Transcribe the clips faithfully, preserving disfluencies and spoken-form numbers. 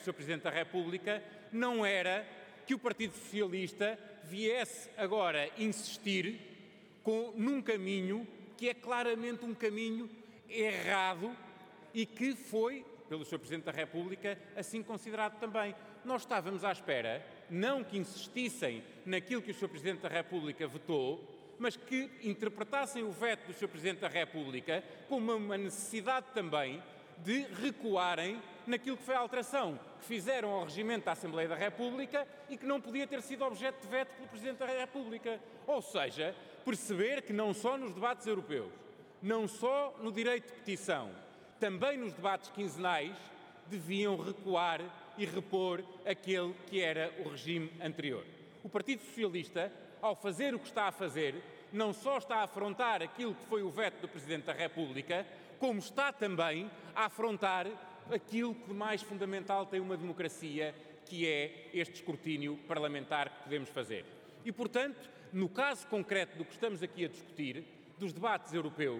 senhor Presidente da República não era que o Partido Socialista viesse agora insistir com, num caminho que é claramente um caminho errado e que foi, pelo senhor Presidente da República, assim considerado também. Nós estávamos à espera, não que insistissem naquilo que o senhor Presidente da República vetou, mas que interpretassem o veto do senhor Presidente da República como uma necessidade também de recuarem naquilo que foi a alteração que fizeram ao regimento da Assembleia da República e que não podia ter sido objeto de veto pelo Presidente da República. Ou seja, perceber que não só nos debates europeus, não só no direito de petição, também nos debates quinzenais, deviam recuar e repor aquele que era o regime anterior. O Partido Socialista, ao fazer o que está a fazer, não só está a afrontar aquilo que foi o veto do Presidente da República, como está também a afrontar aquilo que de mais fundamental tem uma democracia, que é este escrutínio parlamentar que podemos fazer. E, portanto, no caso concreto do que estamos aqui a discutir, dos debates europeus,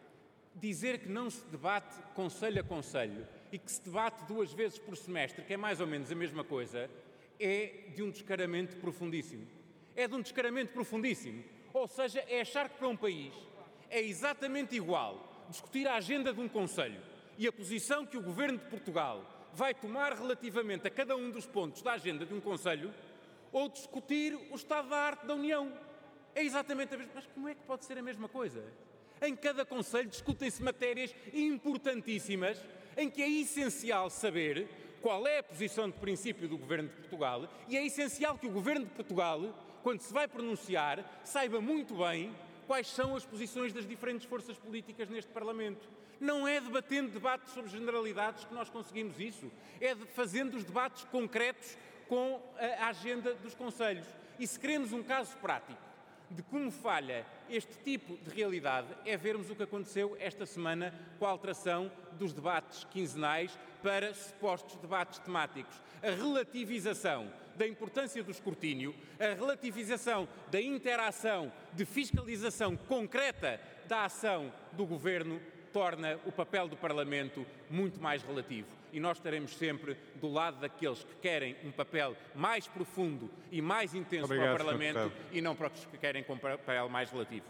dizer que não se debate conselho a conselho e que se debate duas vezes por semestre, que é mais ou menos a mesma coisa, é de um descaramento profundíssimo. É de um descaramento profundíssimo. Ou seja, é achar que para um país é exatamente igual discutir a agenda de um conselho e a posição que o Governo de Portugal vai tomar relativamente a cada um dos pontos da agenda de um conselho, ou discutir o estado da arte da União. É exatamente a mesma coisa. Mas como é que pode ser a mesma coisa? Em cada conselho discutem-se matérias importantíssimas em que é essencial saber qual é a posição de princípio do Governo de Portugal e é essencial que o Governo de Portugal, quando se vai pronunciar, saiba muito bem quais são as posições das diferentes forças políticas neste Parlamento. Não é debatendo debates sobre generalidades que nós conseguimos isso, é fazendo os debates concretos com a agenda dos conselhos. E se queremos um caso prático de como falha este tipo de realidade, é vermos o que aconteceu esta semana com a alteração dos debates quinzenais para supostos debates temáticos. A relativização da importância do escrutínio, a relativização da interação de fiscalização concreta da ação do Governo torna o papel do Parlamento muito mais relativo. E nós estaremos sempre do lado daqueles que querem um papel mais profundo e mais intenso Obrigado, para o Parlamento e não para os que querem um papel mais relativo.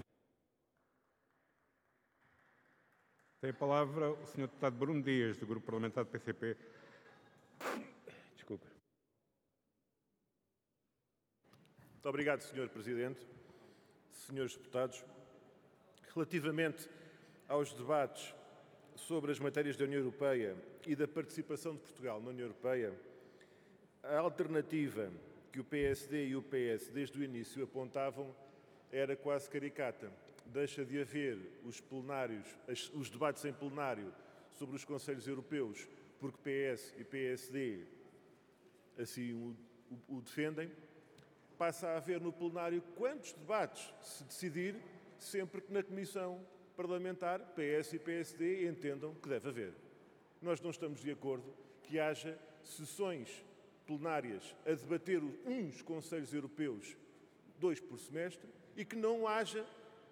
Tem a palavra o senhor Deputado Bruno Dias, do Grupo Parlamentar do P C P. Desculpe. Muito obrigado, senhor Presidente. Senhores deputados, relativamente aos debates sobre as matérias da União Europeia e da participação de Portugal na União Europeia, a alternativa que o P S D e o P S desde o início apontavam era quase caricata. Deixa de haver os plenários, os debates em plenário sobre os Conselhos Europeus, porque P S e P S D assim o, o, o defendem. Passa a haver no plenário quantos debates se decidir, sempre que na Comissão Parlamentar, P S e P S D entendam que deve haver. Nós não estamos de acordo que haja sessões plenárias a debater uns Conselhos Europeus, dois por semestre, e que não haja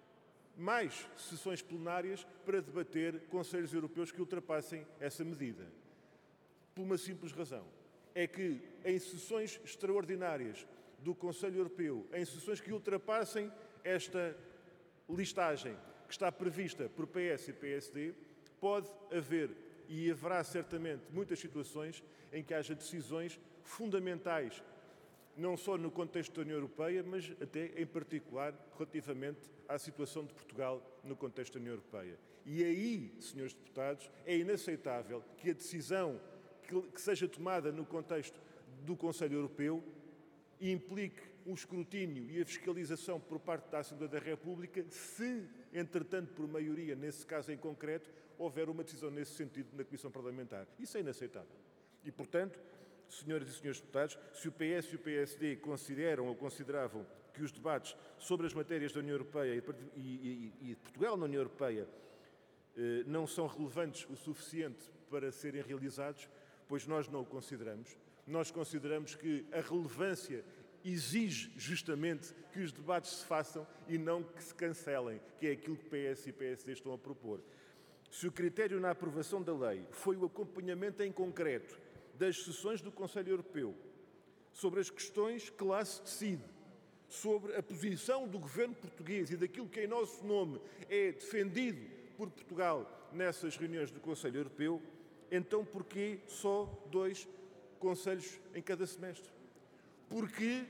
mais sessões plenárias para debater Conselhos Europeus que ultrapassem essa medida. Por uma simples razão. É que em sessões extraordinárias do Conselho Europeu, em sessões que ultrapassem esta listagem que está prevista por P S e P S D, pode haver e haverá certamente muitas situações em que haja decisões fundamentais, não só no contexto da União Europeia, mas até em particular relativamente à situação de Portugal no contexto da União Europeia. E aí, senhores deputados, é inaceitável que a decisão que seja tomada no contexto do Conselho Europeu implique o escrutínio e a fiscalização por parte da Assembleia da República se, entretanto, por maioria, nesse caso em concreto, houver uma decisão nesse sentido na Comissão Parlamentar. Isso é inaceitável. E, portanto, senhoras e senhores deputados, se o P S e o P S D consideram ou consideravam que os debates sobre as matérias da União Europeia e, e, e de Portugal na União Europeia eh, não são relevantes o suficiente para serem realizados, pois nós não o consideramos. Nós consideramos que a relevância exige justamente que os debates se façam e não que se cancelem, que é aquilo que P S e P S D estão a propor. Se o critério na aprovação da lei foi o acompanhamento em concreto das sessões do Conselho Europeu, sobre as questões que lá se decide, sobre a posição do governo português e daquilo que em nosso nome é defendido por Portugal nessas reuniões do Conselho Europeu, então porquê só dois conselhos em cada semestre? Porquê,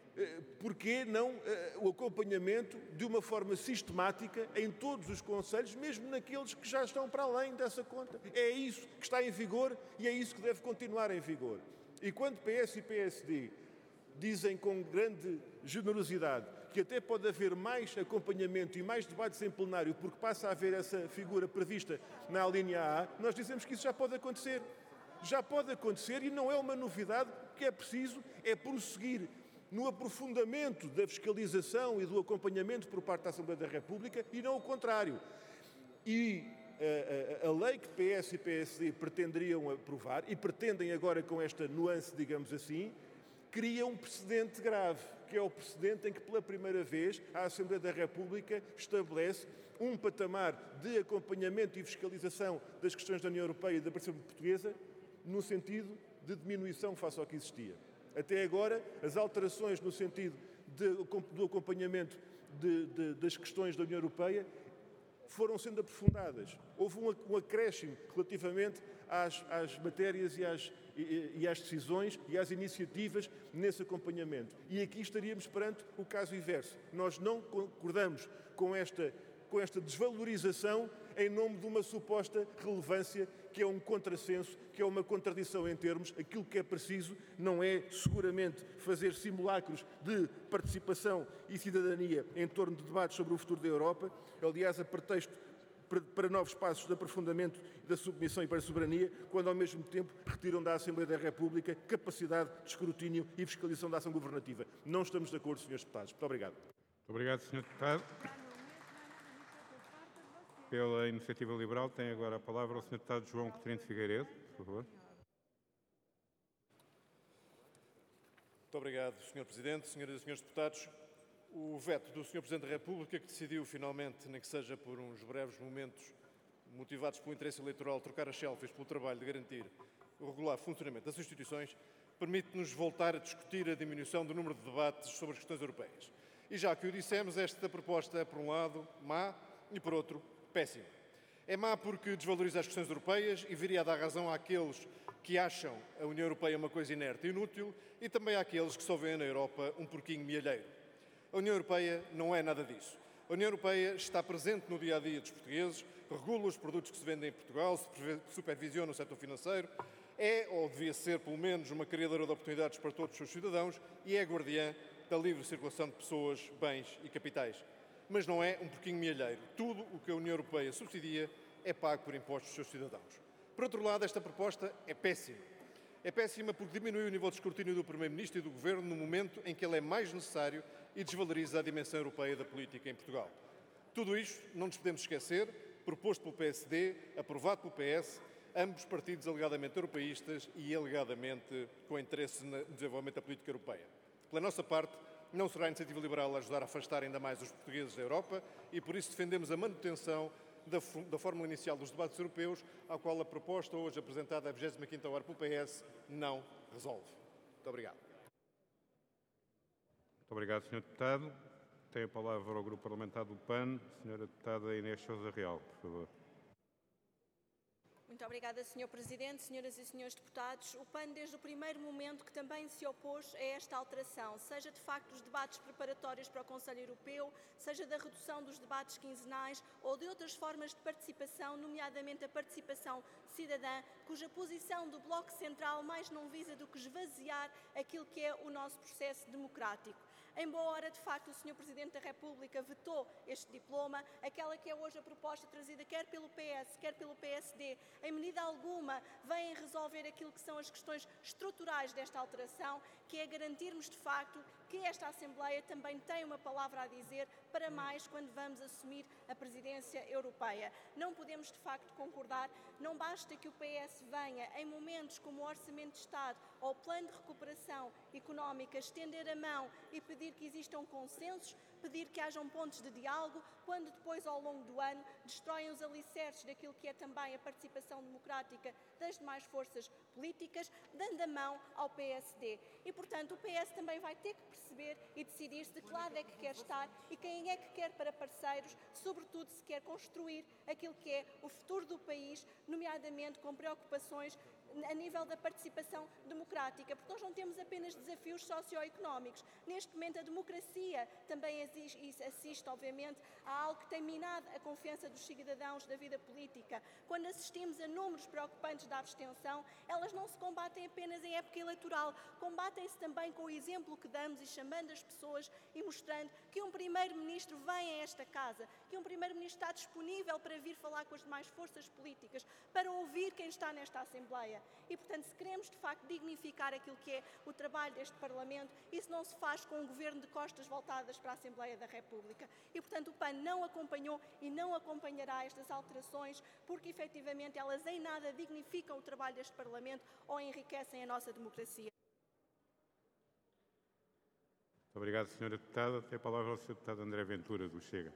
porquê não o acompanhamento de uma forma sistemática em todos os conselhos, mesmo naqueles que já estão para além dessa conta? É isso que está em vigor e é isso que deve continuar em vigor. E quando P S e P S D dizem com grande generosidade que até pode haver mais acompanhamento e mais debates em plenário porque passa a haver essa figura prevista na linha A, nós dizemos que isso já pode acontecer. Já pode acontecer e não é uma novidade. O que é preciso é prosseguir no aprofundamento da fiscalização e do acompanhamento por parte da Assembleia da República e não o contrário. E a, a, a lei que P S e P S D pretenderiam aprovar, e pretendem agora com esta nuance, digamos assim, cria um precedente grave, que é o precedente em que pela primeira vez a Assembleia da República estabelece um patamar de acompanhamento e fiscalização das questões da União Europeia e da República Portuguesa no sentido de diminuição face ao que existia. Até agora, as alterações no sentido de, do acompanhamento de, de, das questões da União Europeia foram sendo aprofundadas. Houve um, um acréscimo relativamente às, às matérias e às, e, e às decisões e às iniciativas nesse acompanhamento. E aqui estaríamos perante o caso inverso. Nós não concordamos com esta, com esta desvalorização em nome de uma suposta relevância que é um contrassenso, que é uma contradição em termos. Aquilo que é preciso não é seguramente fazer simulacros de participação e cidadania em torno de debates sobre o futuro da Europa, aliás, a pretexto para novos passos de aprofundamento da submissão e para a soberania, quando ao mesmo tempo retiram da Assembleia da República capacidade de escrutínio e fiscalização da ação governativa. Não estamos de acordo, senhores deputados. Muito obrigado. Muito obrigado, senhor Deputado. Pela Iniciativa Liberal, tem agora a palavra o senhor Deputado João Coutinho de Figueiredo, por favor. Muito obrigado, senhor Presidente, senhoras e senhores deputados. O veto do senhor Presidente da República, que decidiu finalmente, nem que seja por uns breves momentos, motivados pelo interesse eleitoral, trocar as selfies pelo trabalho de garantir o regular funcionamento das instituições, permite-nos voltar a discutir a diminuição do número de debates sobre as questões europeias. E já que o dissemos, esta proposta é, por um lado, má e, por outro, péssima. É má porque desvaloriza as questões europeias e viria a dar razão àqueles que acham a União Europeia uma coisa inerte e inútil e também àqueles que só veem na Europa um porquinho mielheiro. A União Europeia não é nada disso. A União Europeia está presente no dia-a-dia dos portugueses, regula os produtos que se vendem em Portugal, supervisiona o setor financeiro, é, ou devia ser pelo menos, uma criadora de oportunidades para todos os seus cidadãos e é guardiã da livre circulação de pessoas, bens e capitais. Mas não é um porquinho mielheiro. Tudo o que a União Europeia subsidia é pago por impostos dos seus cidadãos. Por outro lado, esta proposta é péssima. É péssima porque diminui o nível de escrutínio do Primeiro-Ministro e do Governo no momento em que ele é mais necessário e desvaloriza a dimensão europeia da política em Portugal. Tudo isto, não nos podemos esquecer, proposto pelo P S D, aprovado pelo P S, ambos partidos alegadamente europeístas e alegadamente com interesse no desenvolvimento da política europeia. Pela nossa parte, não será a Iniciativa Liberal a ajudar a afastar ainda mais os portugueses da Europa e por isso defendemos a manutenção da, da fórmula inicial dos debates europeus, à qual a proposta hoje apresentada à vigésima quinta hora pelo P S não resolve. Muito obrigado. Muito obrigado, senhor Deputado. Tem a palavra o Grupo Parlamentar do P A N, a senhora Deputada Inês Sousa Real, por favor. Muito obrigada, senhor Presidente, senhoras e senhores deputados. O P A N, desde o primeiro momento, que também se opôs a esta alteração, seja de facto dos debates preparatórios para o Conselho Europeu, seja da redução dos debates quinzenais ou de outras formas de participação, nomeadamente a participação cidadã, cuja posição do Bloco Central mais não visa do que esvaziar aquilo que é o nosso processo democrático. Em boa hora, de facto, o senhor Presidente da República vetou este diploma, aquela que é hoje a proposta trazida quer pelo P S, quer pelo P S D, em medida alguma vêm resolver aquilo que são as questões estruturais desta alteração, que é garantirmos, de facto, que esta Assembleia também tem uma palavra a dizer para mais quando vamos assumir a presidência europeia. Não podemos, de facto, concordar, não basta que o P S venha, em momentos como o Orçamento de Estado ou o Plano de Recuperação Económica, estender a mão e pedir que existam consensos, pedir que hajam pontos de diálogo, quando depois, ao longo do ano, destroem os alicerces daquilo que é também a participação democrática das demais forças políticas. políticas, dando a mão ao P S D. E, portanto, o P S também vai ter que perceber e decidir-se de que lado é que quer estar e quem é que quer para parceiros, sobretudo se quer construir aquilo que é o futuro do país, nomeadamente com preocupações a nível da participação democrática, porque nós não temos apenas desafios socioeconómicos. Neste momento, a democracia também assiste, obviamente, a algo que tem minado a confiança dos cidadãos da vida política. Quando assistimos a números preocupantes da abstenção, elas não se combatem apenas em época eleitoral, combatem-se também com o exemplo que damos e chamando as pessoas e mostrando que um primeiro-ministro vem a esta casa, que um primeiro-ministro está disponível para vir falar com as demais forças políticas, para ouvir quem está nesta Assembleia. E, portanto, se queremos, de facto, dignificar aquilo que é o trabalho deste Parlamento, isso não se faz com um governo de costas voltadas para a Assembleia da República. E, portanto, o P A N não acompanhou e não acompanhará estas alterações, porque, efetivamente, elas em nada dignificam o trabalho deste Parlamento ou enriquecem a nossa democracia. Muito obrigado, senhora Deputada. Tem a palavra o senhor Deputado André Ventura, do Chega.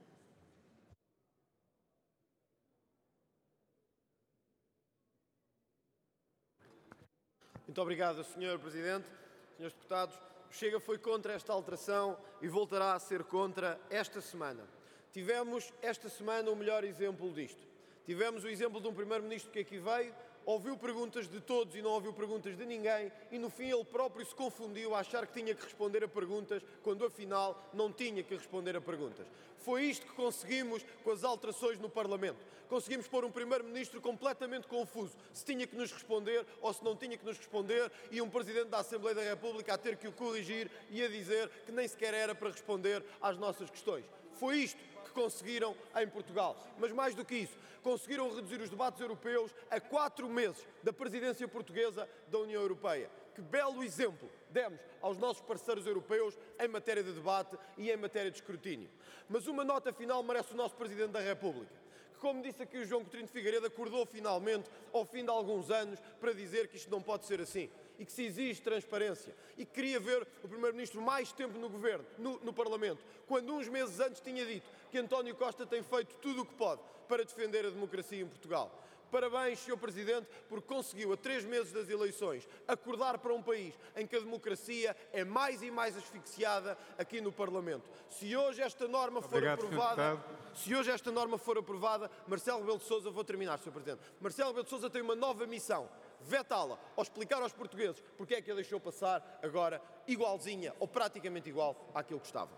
Muito obrigado, senhor Presidente. senhores Deputados, o Chega foi contra esta alteração e voltará a ser contra esta semana. Tivemos esta semana o melhor exemplo disto. Tivemos o exemplo de um Primeiro-Ministro que aqui veio, ouviu perguntas de todos e não ouviu perguntas de ninguém e no fim ele próprio se confundiu a achar que tinha que responder a perguntas quando afinal não tinha que responder a perguntas. Foi isto que conseguimos com as alterações no Parlamento. Conseguimos pôr um Primeiro-Ministro completamente confuso, se tinha que nos responder ou se não tinha que nos responder, e um Presidente da Assembleia da República a ter que o corrigir e a dizer que nem sequer era para responder às nossas questões. Foi isto que conseguiram em Portugal. Mas mais do que isso, conseguiram reduzir os debates europeus a quatro meses da presidência portuguesa da União Europeia. Que belo exemplo demos aos nossos parceiros europeus em matéria de debate e em matéria de escrutínio. Mas uma nota final merece o nosso Presidente da República, que, como disse aqui o João Coutinho de Figueiredo, acordou finalmente, ao fim de alguns anos, para dizer que isto não pode ser assim e que se exige transparência, e que queria ver o Primeiro-Ministro mais tempo no Governo, no, no Parlamento, quando uns meses antes tinha dito que António Costa tem feito tudo o que pode para defender a democracia em Portugal. Parabéns, senhor Presidente, porque conseguiu, a três meses das eleições, acordar para um país em que a democracia é mais e mais asfixiada aqui no Parlamento. Se hoje esta norma for Obrigado, aprovada, se hoje esta norma for aprovada, Marcelo Rebelo de Sousa, vou terminar, senhor Presidente, Marcelo Rebelo de Sousa tem uma nova missão: vetá-la ou explicar aos portugueses porque é que a deixou passar agora igualzinha ou praticamente igual àquilo que estava.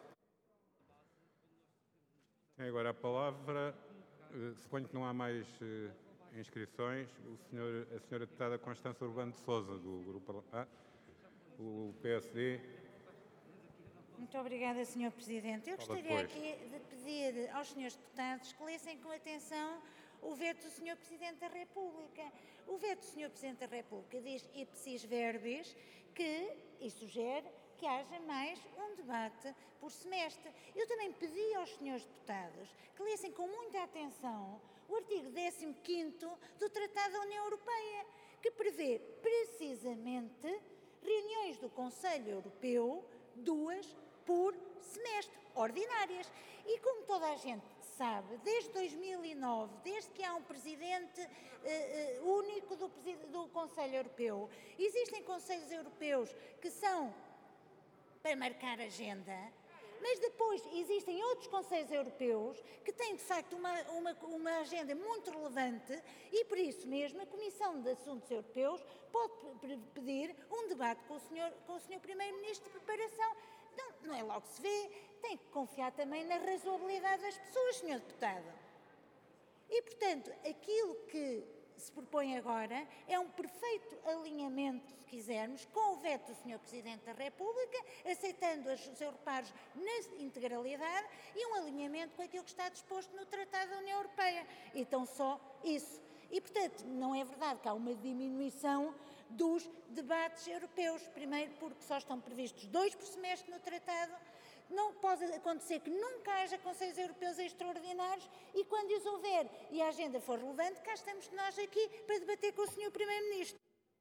Tem agora a palavra, suponho que não há mais inscrições, o senhor, a senhora Deputada Constança Urbano de Sousa, do Grupo ah, o P S D. Muito obrigada, senhor Presidente. Eu Fala gostaria depois. aqui de pedir aos senhores deputados que lessem com atenção o veto do senhor Presidente da República. O veto do senhor Presidente da República diz ipsis verbis que, e sugere, que haja mais um debate por semestre. Eu também pedi aos senhores deputados que lessem com muita atenção o artigo décimo quinto do Tratado da União Europeia, que prevê precisamente reuniões do Conselho Europeu, duas por semestre, ordinárias. E como toda a gente sabe, desde dois mil e nove, desde que há um presidente uh, uh, único do, do Conselho Europeu, existem conselhos europeus que são para marcar agenda, mas depois existem outros conselhos europeus que têm, de facto, uma, uma, uma agenda muito relevante e, por isso mesmo, a Comissão de Assuntos Europeus pode pedir um debate com o senhor, com o senhor Primeiro-Ministro de preparação. Não, não é logo que se vê, tem que confiar também na razoabilidade das pessoas, senhor Deputado. E, portanto, aquilo que se propõe agora é um perfeito alinhamento, se quisermos, com o veto do senhor Presidente da República, aceitando os seus reparos na integralidade e um alinhamento com aquilo que está disposto no Tratado da União Europeia. Então, só isso. E, portanto, não é verdade que há uma diminuição dos debates europeus. Primeiro, porque só estão previstos dois por semestre no Tratado. Não pode acontecer que nunca haja Conselhos Europeus extraordinários e, quando os houver e a agenda for relevante, cá estamos nós aqui para debater com o senhor Primeiro-Ministro.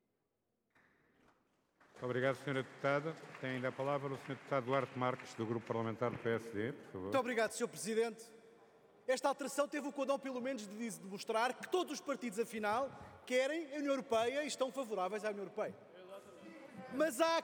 Obrigado, senhora Deputada. Tem ainda a palavra o senhor Deputado Duarte Marques, do Grupo Parlamentar do P S D, por favor. Muito obrigado, senhor Presidente. Esta alteração teve o condão, pelo menos, de demonstrar que todos os partidos, afinal, querem a União Europeia e estão favoráveis à União Europeia. Mas há